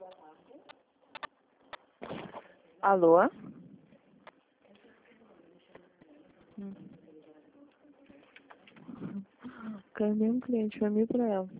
Alô? Cadê um cliente? Foi mil pra ela.